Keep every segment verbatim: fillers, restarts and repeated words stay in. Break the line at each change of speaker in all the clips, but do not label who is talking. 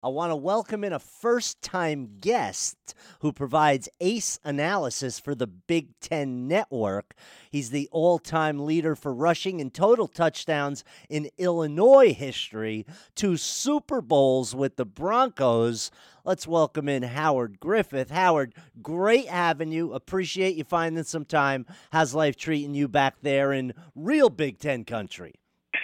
I want to welcome in a first-time guest who provides ace analysis for the Big Ten Network. He's the all-time leader for rushing and total touchdowns in Illinois history, two Super Bowls with the Broncos. Let's welcome in Howard Griffith. Howard, great having you. Appreciate you finding some time. How's life treating you back there in real Big Ten country?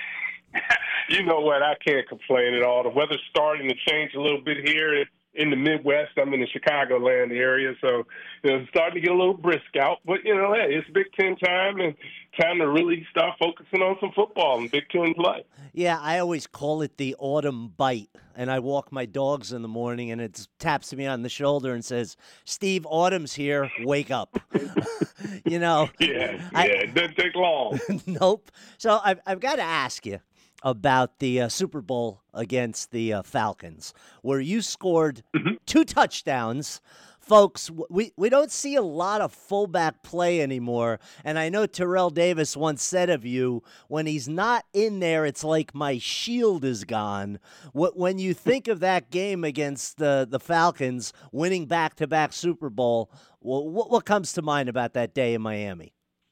You know what? I can't complain at all. The weather's starting to change a little bit here in the Midwest. I'm in the Chicagoland area, so you know, it's starting to get a little brisk out. But, you know, hey, it's Big Ten time and time to really start focusing on some football and Big Ten play.
Yeah, I always call it the autumn bite, and I walk my dogs in the morning, and it taps me on the shoulder and says, Steve, autumn's here, wake up. you know.
Yeah, yeah,
I,
it doesn't take long.
Nope. So I've, I've got to ask you about the uh, Super Bowl against the uh, Falcons, where you scored mm-hmm. two touchdowns. Folks, we, we don't see a lot of fullback play anymore, and I know Terrell Davis once said of you, when he's not in there, it's like my shield is gone. When you think of that game against the, the Falcons, winning back-to-back Super Bowl, what, what comes to mind about that day in Miami?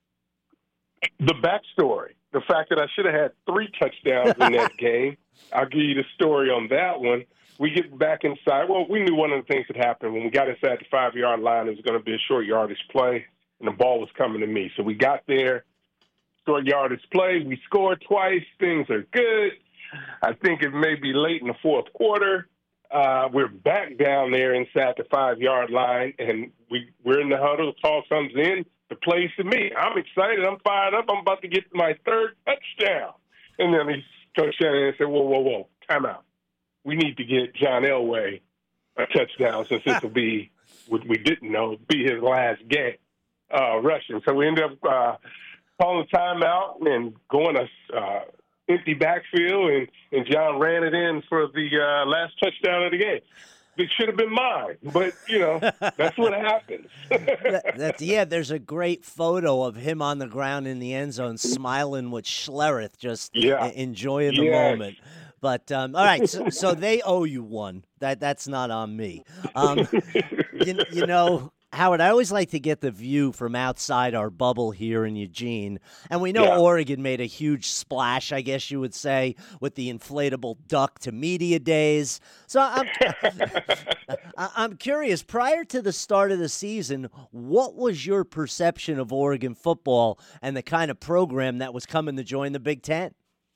The backstory. The fact that I should have had three touchdowns in that game. I'll give you the story on that one. We get back inside. Well, we knew one of the things that happened. When we got inside the five-yard line, it was going to be a short yardage play, and the ball was coming to me. So we got there, short yardage play. We scored twice. Things are good. I think it may be late in the fourth quarter. Uh, we're back down there inside the five-yard line, and we, we're in the huddle. The call comes in. The play's to me. I'm excited. I'm fired up. I'm about to get my third touchdown. And then he Coach Shanahan said, whoa, whoa, whoa, time out. We need to get John Elway a touchdown since this will be, what we didn't know, be his last game uh, rushing. So we ended up uh, calling a timeout and going a uh, empty backfield, and, and John ran it in for the uh, last touchdown of the game. It should have been mine, but, you know, that's what happens.
that, that's, yeah, there's a great photo of him on the ground in the end zone smiling with Schlereth, just
yeah.
enjoying the
yes.
moment. But, um, all right, so, so they owe you one. That That's not on me. Um, you, you know, Howard, I always like to get the view from outside our bubble here in Eugene. And we know yeah. Oregon made a huge splash, I guess you would say, with the inflatable duck to media days. So I'm, I'm curious, prior to the start of the season, what was your perception of Oregon football and the kind of program that was coming to join the Big Ten?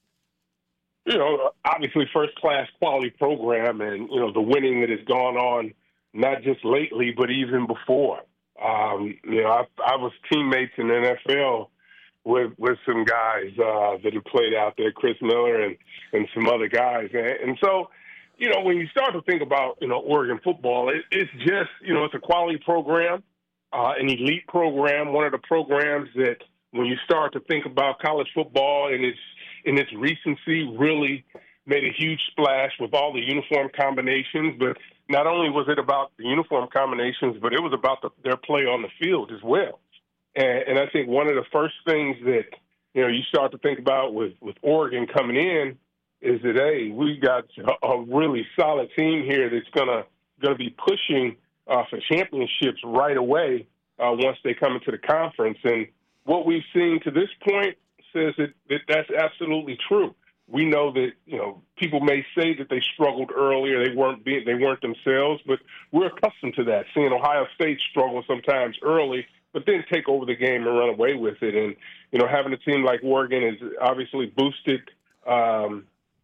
You know, obviously first-class quality program, and, you know, the winning that has gone on not just lately, but even before. Um, you know, I, I was teammates in the N F L with with some guys uh, that have played out there, Chris Miller and, and some other guys. And, and so, you know, when you start to think about, you know, Oregon football, it, it's just, you know, it's a quality program, uh, an elite program, one of the programs that when you start to think about college football and its, in its recency really made a huge splash with all the uniform combinations, but not only was it about the uniform combinations, but it was about the, their play on the field as well. And, and I think one of the first things that, you know, you start to think about with, with Oregon coming in is that, hey, we got a, a really solid team here that's gonna gonna be pushing uh, for championships right away uh, once they come into the conference. And what we've seen to this point says that, that that's absolutely true. We know that, you know, people may say that they struggled earlier, they weren't being, they weren't themselves, but we're accustomed to that, seeing Ohio State struggle sometimes early, but then take over the game and run away with it. And, you know, having a team like Oregon has obviously boosted um,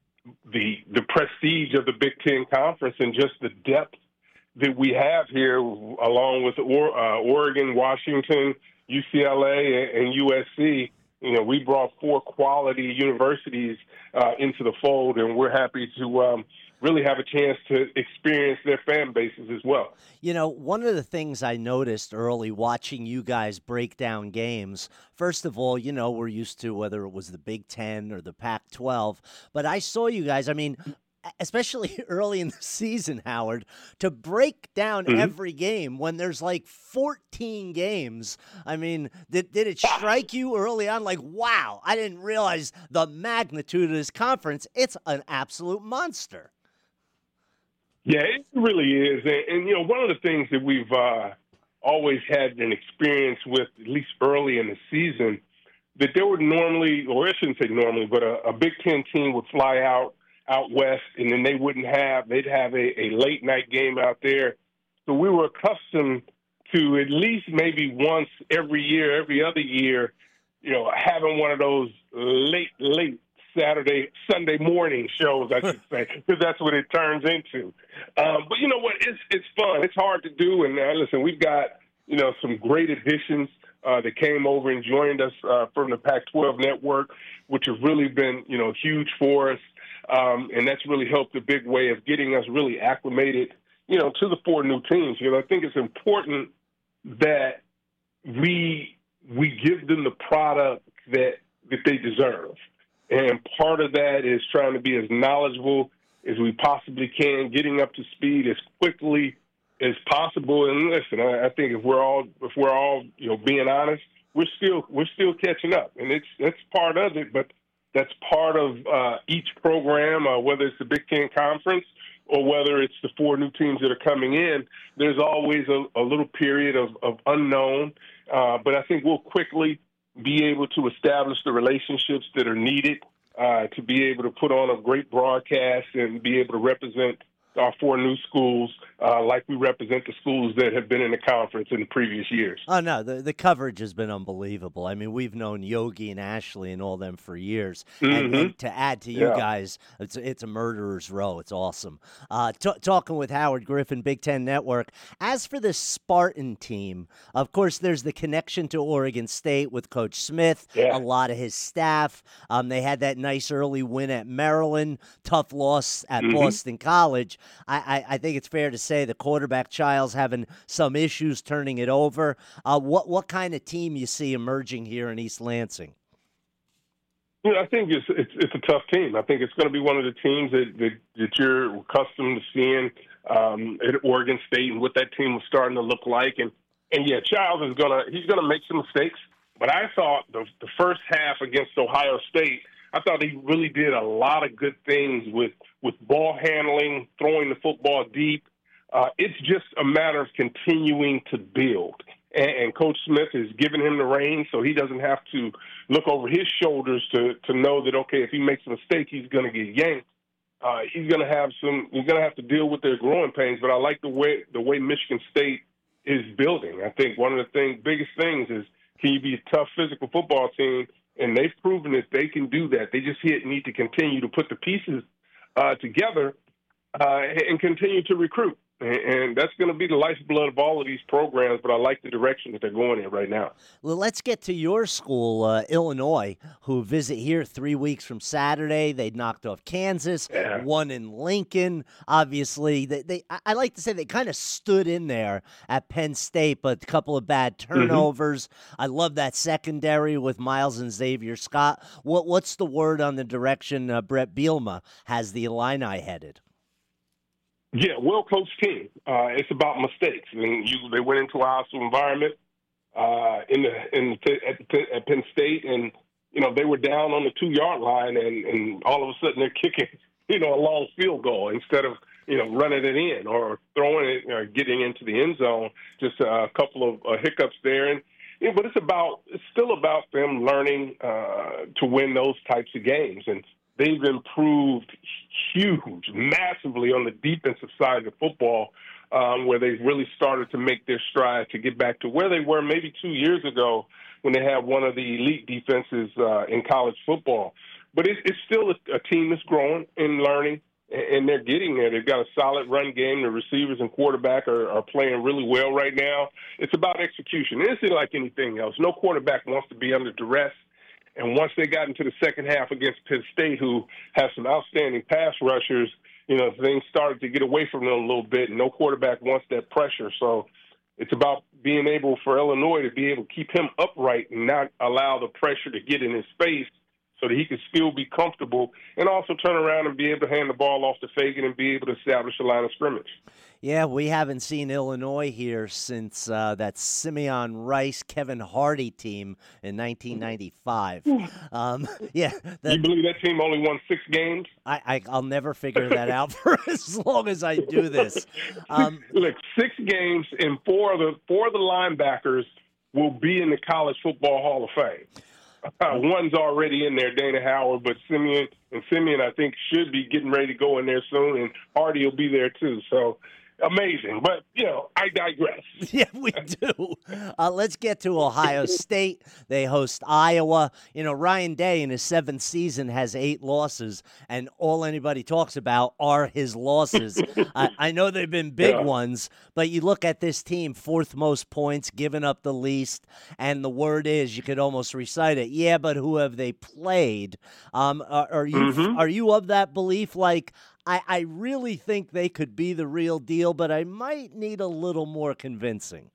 the the prestige of the Big Ten Conference and just the depth that we have here, along with or, uh, Oregon, Washington, U C L A, and U S C. You know, we brought four quality universities uh, into the fold, and we're happy to um, really have a chance to experience their fan bases as well.
You know, one of the things I noticed early watching you guys break down games, first of all, you know, we're used to whether it was the Big Ten or the Pac twelve, but I saw you guys, I mean, especially early in the season, Howard, to break down mm-hmm. every game when there's like fourteen games. I mean, did, did it strike you early on like, wow, I didn't realize the magnitude of this conference. It's an absolute monster.
Yeah, it really is. And, and you know, one of the things that we've uh, always had an experience with, at least early in the season, that there would normally, or I shouldn't say normally, but a, a Big Ten team would fly out out west, and then they wouldn't have, they'd have a, a late night game out there. So we were accustomed to at least maybe once every year, every other year, you know, having one of those late, late Saturday, Sunday morning shows, I should say, because that's what it turns into. Um, but you know what? It's it's fun. It's hard to do. And uh, listen, we've got, you know, some great additions uh, that came over and joined us uh, from the Pac twelve network, which have really been, you know, huge for us. Um, and that's really helped a big way of getting us really acclimated, you know, to the four new teams. You know, I think it's important that we we give them the product that that they deserve. And part of that is trying to be as knowledgeable as we possibly can, getting up to speed as quickly as possible. And listen, I, I think if we're all if we're all you know being honest, we're still we're still catching up, and it's that's part of it. But that's part of uh, each program, uh, whether it's the Big Ten Conference or whether it's the four new teams that are coming in. There's always a, a little period of, of unknown, uh, but I think we'll quickly be able to establish the relationships that are needed uh, to be able to put on a great broadcast and be able to represent our four new schools uh, like we represent the schools that have been in the conference in the previous years.
Oh, no, the, the coverage has been unbelievable. I mean, we've known Yogi and Ashley and all them for years.
Mm-hmm.
And, and to add to you
yeah.
guys, it's, it's a murderer's row. It's awesome. Uh, t- talking with Howard Griffin, Big Ten Network. As for the Spartan team, of course, there's the connection to Oregon State with Coach Smith,
yeah.
a lot of his staff. Um, they had that nice early win at Maryland, tough loss at
mm-hmm.
Boston College. I, I, I think it's fair to say the quarterback Childs having some issues turning it over. Uh, what what kind of team you see emerging here in East Lansing?
You know, I think it's, it's it's a tough team. I think it's going to be one of the teams that that, that you're accustomed to seeing um, at Oregon State and what that team was starting to look like. And and yeah, Childs is gonna he's gonna make some mistakes. But I thought the the first half against Ohio State, I thought he really did a lot of good things with, with ball handling, throwing the football deep. Uh, it's just a matter of continuing to build. And, and Coach Smith has given him the reins, so he doesn't have to look over his shoulders to, to know that, okay, if he makes a mistake, he's going to get yanked. Uh, he's going to have some. He's going to have to deal with their growing pains. But I like the way the way Michigan State is building. I think one of the thing, biggest things is, can you be a tough physical football team? And they've proven that they can do that. They just need to continue to put the pieces uh, together uh, and continue to recruit. And that's going to be the lifeblood of all of these programs, but I like the direction that they're going in right now.
Well, let's get to your school, uh, Illinois, who visit here three weeks from Saturday. They knocked off Kansas,
yeah.
one in Lincoln. Obviously, they, they I like to say they kind of stood in there at Penn State, but a couple of bad turnovers. Mm-hmm. I love that secondary with Miles and Xavier Scott. What What's the word on the direction uh, Brett Bielema has the Illini headed?
Yeah, well-coached team. Uh, it's about mistakes. I mean, you, they went into a hostile environment uh, in the in the, at, the, at Penn State, and you know they were down on the two-yard line, and, and all of a sudden they're kicking, you know, a long field goal instead of you know running it in or throwing it or getting into the end zone. Just a couple of uh, hiccups there, and you know, but it's about it's still about them learning uh, to win those types of games, and they've improved huge, massively on the defensive side of football, um, where they've really started to make their stride to get back to where they were maybe two years ago when they had one of the elite defenses uh, in college football. But it, it's still a, a team that's growing and learning, and they're getting there. They've got a solid run game. The receivers and quarterback are, are playing really well right now. It's about execution. It isn't like anything else. No quarterback wants to be under duress. And once they got into the second half against Penn State, who has some outstanding pass rushers, you know, things started to get away from them a little bit. And no quarterback wants that pressure. So it's about being able for Illinois to be able to keep him upright and not allow the pressure to get in his face so that he could still be comfortable and also turn around and be able to hand the ball off to Fagan and be able to establish a line of scrimmage.
Yeah, we haven't seen Illinois here since uh, that Simeon Rice, Kevin Hardy team in nineteen ninety-five. Um, yeah, that,
you believe that team only won six games?
I, I I'll never figure that out for as long as I do this. Um,
Look, six games and four of the four of the linebackers will be in the College Football Hall of Fame. Uh, one's already in there, Dana Howard, but Simeon and Simeon, I think, should be getting ready to go in there soon, and Hardy will be there too. So. Amazing, but, you know, I digress.
Yeah, we do. Uh, let's get to Ohio State. They host Iowa. You know, Ryan Day in his seventh season has eight losses, and all anybody talks about are his losses. I, I know they've been big yeah. ones, but you look at this team, fourth most points, giving up the least, and the word is, you could almost recite it, yeah, but who have they played? Um, are, are you mm-hmm. are you of that belief, like, I, I really think they could be the real deal, but I might need a little more convincing.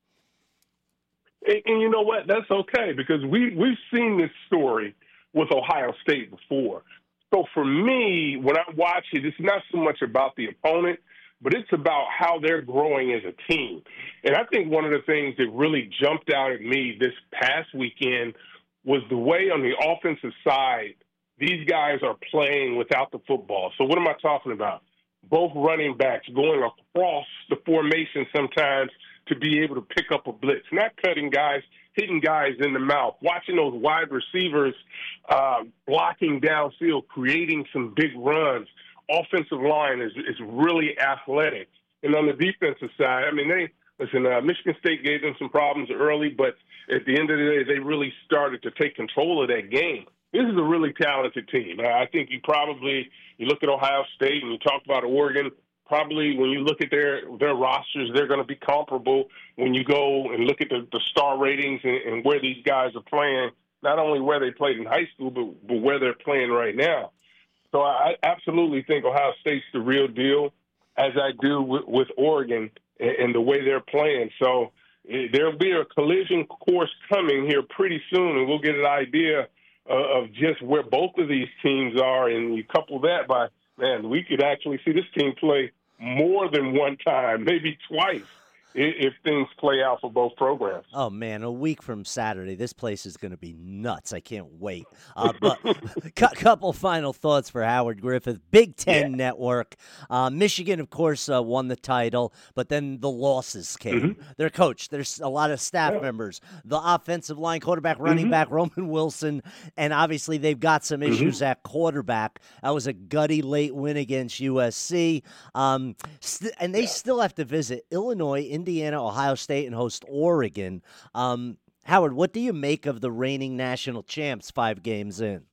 And, and you know what? That's okay, because we, we've seen this story with Ohio State before. So for me, when I watch it, it's not so much about the opponent, but it's about how they're growing as a team. And I think one of the things that really jumped out at me this past weekend was the way on the offensive side these guys are playing without the football. So what am I talking about? Both running backs going across the formation sometimes to be able to pick up a blitz, not cutting guys, hitting guys in the mouth, watching those wide receivers uh, blocking downfield, creating some big runs. Offensive line is, is really athletic. And on the defensive side, I mean, they listen, uh, Michigan State gave them some problems early, but at the end of the day, they really started to take control of that game. This is a really talented team. I think you probably, you look at Ohio State and you talk about Oregon, probably when you look at their, their rosters, they're going to be comparable when you go and look at the, the star ratings and, and where these guys are playing, not only where they played in high school, but, but where they're playing right now. So I absolutely think Ohio State's the real deal, as I do with, with Oregon and, and the way they're playing. So there'll be a collision course coming here pretty soon, and we'll get an idea of just where both of these teams are, and you couple that by, man, we could actually see this team play more than one time, maybe twice, if things play out for both programs.
Oh, man, a week from Saturday, this place is going to be nuts. I can't wait. Uh, but a couple final thoughts for Howard Griffith. Big Ten yeah. Network. Uh, Michigan, of course, uh, won the title, but then the losses came. Mm-hmm. Their coach, there's a lot of staff yeah. members, the offensive line, quarterback, running mm-hmm. back, Roman Wilson, and obviously they've got some issues mm-hmm. at quarterback. That was a gutty late win against U S C. Um, st- and they yeah. still have to visit Illinois, Indiana, Ohio State, and host Oregon. Um, Howard, what do you make of the reigning national champs five games in?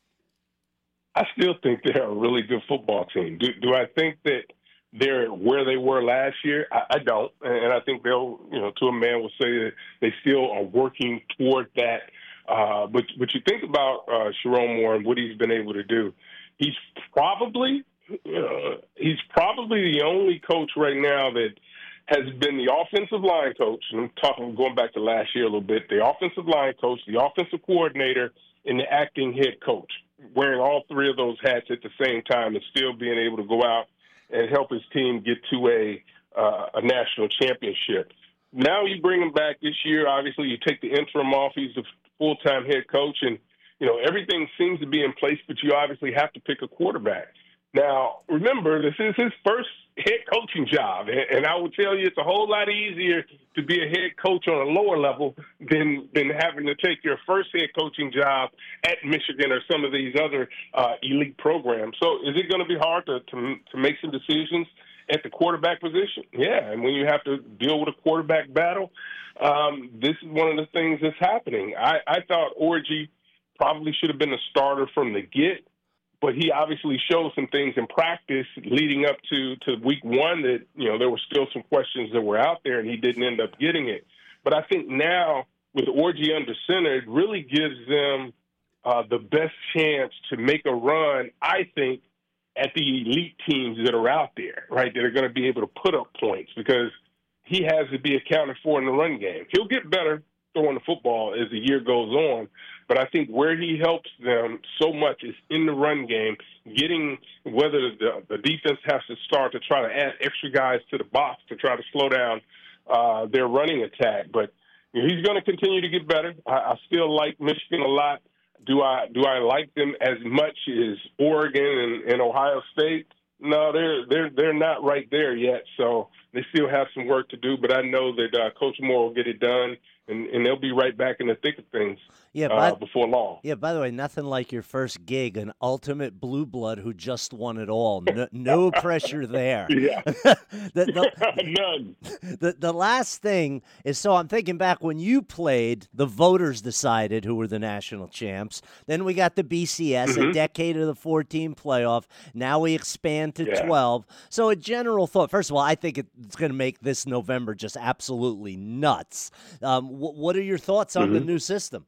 I still think they're a really good football team. Do, do I think that they're where they were last year? I, I don't. And I think they'll, you know, to a man will say that they still are working toward that. Uh, but, but you think about uh, Sherrone Moore and what he's been able to do. He's probably, you know, he's probably the only coach right now that has been the offensive line coach, and I'm talking going back to last year a little bit, the offensive line coach, the offensive coordinator, and the acting head coach, wearing all three of those hats at the same time and still being able to go out and help his team get to a uh, a national championship. Now you bring him back this year. Obviously, you take the interim off. He's the full-time head coach, and, you know, everything seems to be in place, but you obviously have to pick a quarterback. Now, remember, this is his first head coaching job, and I will tell you it's a whole lot easier to be a head coach on a lower level than than having to take your first head coaching job at Michigan or some of these other uh, elite programs. So is it going to be hard to, to to make some decisions at the quarterback position? Yeah, and when you have to deal with a quarterback battle, um, this is one of the things that's happening. I, I thought Orji probably should have been a starter from the get. But he obviously showed some things in practice leading up to, to week one that, you know, there were still some questions that were out there, and he didn't end up getting it. But I think now with Orji under center, it really gives them uh, the best chance to make a run, I think, at the elite teams that are out there, right, that are going to be able to put up points because he has to be accounted for in the run game. He'll get better throwing the football as the year goes on. But I think where he helps them so much is in the run game, getting whether the, the defense has to start to try to add extra guys to the box to try to slow down uh, their running attack. But you know, he's going to continue to get better. I, I still like Michigan a lot. Do I do I like them as much as Oregon and, and Ohio State? No, they're they're they're not right there yet. So they still have some work to do. But I know that uh, Coach Moore will get it done, and, and they'll be right back in the thick of things. Yeah, by, uh, before long.
Yeah. By the way, nothing like your first gig, an ultimate blue blood who just won it all. No, no pressure there.
Yeah.
the, the,
None.
The the last thing is, so I'm thinking back when you played, the voters decided who were the national champs. Then we got the B C S, mm-hmm. a decade of the fourteen playoff. Now we expand to yeah. twelve. So a general thought. First of all, I think it's going to make this November just absolutely nuts. Um, wh- what are your thoughts on mm-hmm. the new system?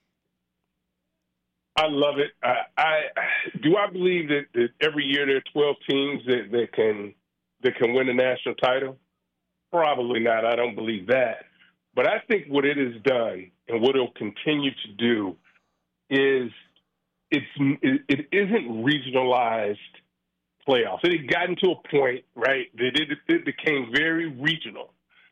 I love it. I, I do. I believe that, that every year there are twelve teams that, that can that can win the national title. Probably not. I don't believe that. But I think what it has done and what it'll continue to do is it's it, it isn't regionalized playoffs. It had gotten to a point, right, that it, it became very regional,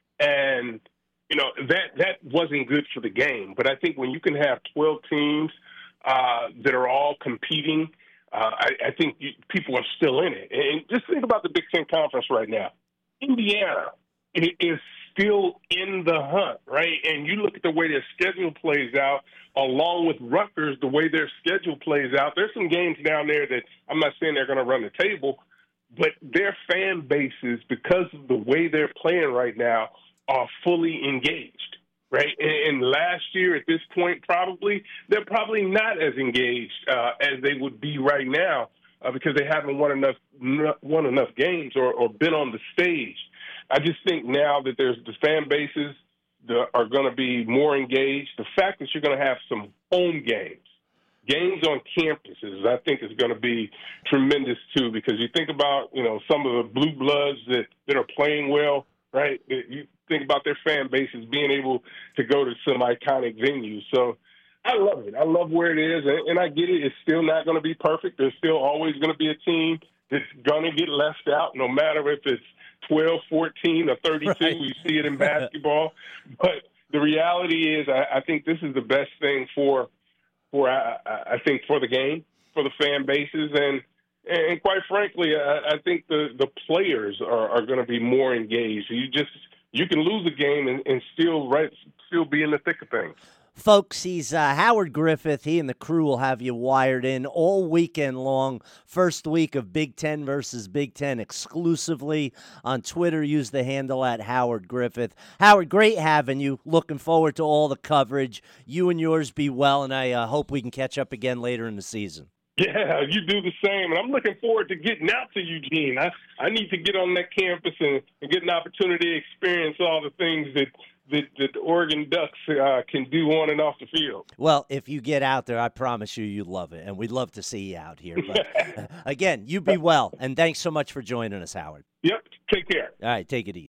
and you know that that wasn't good for the game. But I think when you can have twelve teams Uh, that are all competing, uh, I, I think you, people are still in it. And just think about the Big Ten Conference right now. Indiana is still in the hunt, right? And you look at the way their schedule plays out, along with Rutgers, the way their schedule plays out. There's some games down there that I'm not saying they're going to run the table, but their fan bases, because of the way they're playing right now, are fully engaged. Right, and last year at this point, probably they're probably not as engaged uh, as they would be right now uh, because they haven't won enough won enough games or, or been on the stage. I just think now that there's the fan bases that are going to be more engaged. The fact that you're going to have some home games, games on campuses, I think is going to be tremendous too. Because you think about you know some of the blue bloods that, that are playing well, right? You think about their fan bases being able to go to some iconic venues. So I love it. I love where it is, and, and I get it. It's still not going to be perfect. There's still always going to be a team that's going to get left out, no matter if it's twelve, fourteen, or thirty-two. Right. We see it in basketball. But the reality is I, I think this is the best thing for, for I, I think, for the game, for the fan bases, and and quite frankly, I, I think the, the players are, are going to be more engaged. You just you can lose a game and, and still right still be in the thick of things.
Folks, he's uh, Howard Griffith. He and the crew will have you wired in all weekend long. First week of Big Ten versus Big Ten exclusively on Twitter. Use the handle at Howard Griffith. Howard, great having you. Looking forward to all the coverage. You and yours be well, and I uh, hope we can catch up again later in the season.
Yeah, you do the same. And I'm looking forward to getting out to Eugene. I, I need to get on that campus and, and get an opportunity to experience all the things that that, that the Oregon Ducks uh, can do on and off the field.
Well, if you get out there, I promise you you'll love it, and we'd love to see you out here. But, uh, again, you be well, and thanks so much for joining us, Howard.
Yep, take care.
All right, take it easy.